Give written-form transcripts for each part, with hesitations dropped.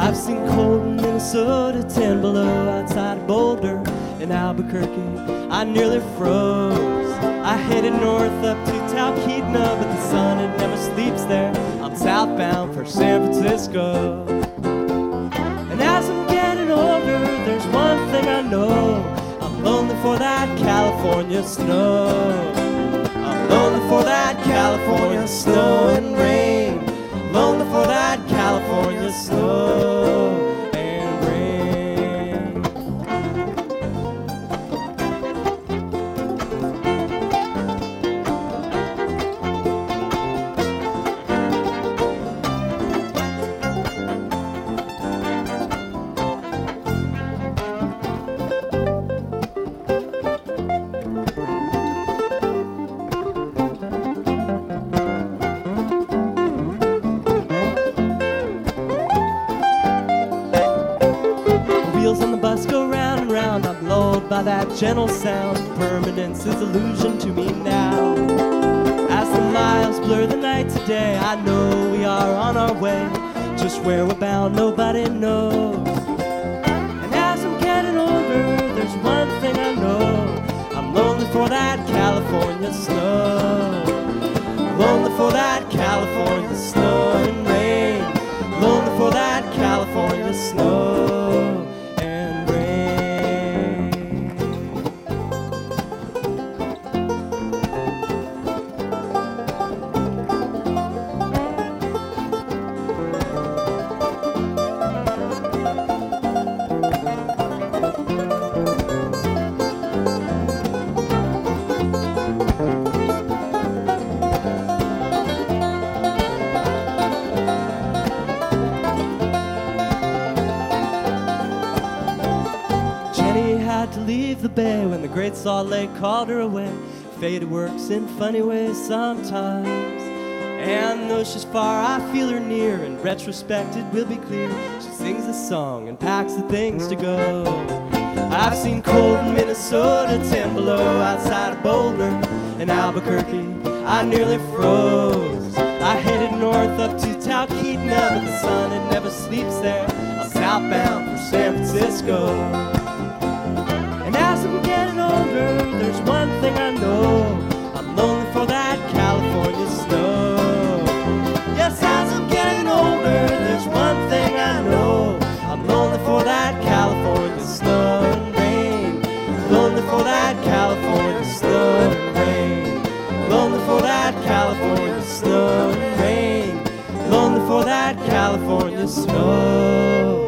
I've seen cold in Minnesota, 10 below outside of Boulder. In Albuquerque, I nearly froze. I headed north up to Talkeetna, but the sun, it never sleeps there. I'm southbound for San Francisco. And as I'm getting older, there's one thing I know. I'm lonely for that California snow. I'm lonely for that California snow and rain. Lonely for that California snow and rain. Wheels on the bus go round and round. I'm lulled by that gentle sound. Permanence is illusion to me now. As the miles blur the night today, I know we are on our way. Just where we're bound, nobody knows. And as I'm getting older, there's one thing I know. I'm lonely for that California snow. Lonely for that California snow and rain. Lonely for that California snow. Had to leave the bay when the Great Salt Lake called her away. Fate works in funny ways sometimes, and though she's far, I feel her near. In retrospect, it will be clear. She sings a song and packs the things to go. I've seen cold in Minnesota, 10 below outside of Boulder. In Albuquerque, I nearly froze. I headed north up to Talkeetna, but the sun, it never sleeps there. I'm southbound for San Francisco. And as I'm getting older, there's one thing I know. I'm lonely for that California snow. Yes, as I'm getting older, there's one thing I know. I'm lonely for that California snow and rain. Lonely for that California snow and rain. Lonely for that California snow and rain. Lonely for that California snow.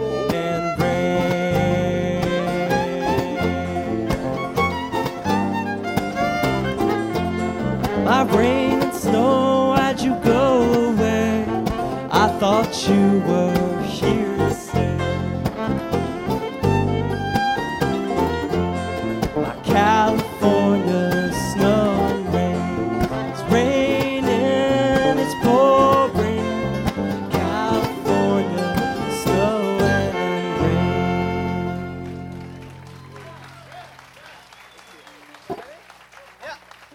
My rain and snow, why'd you go away? I thought you were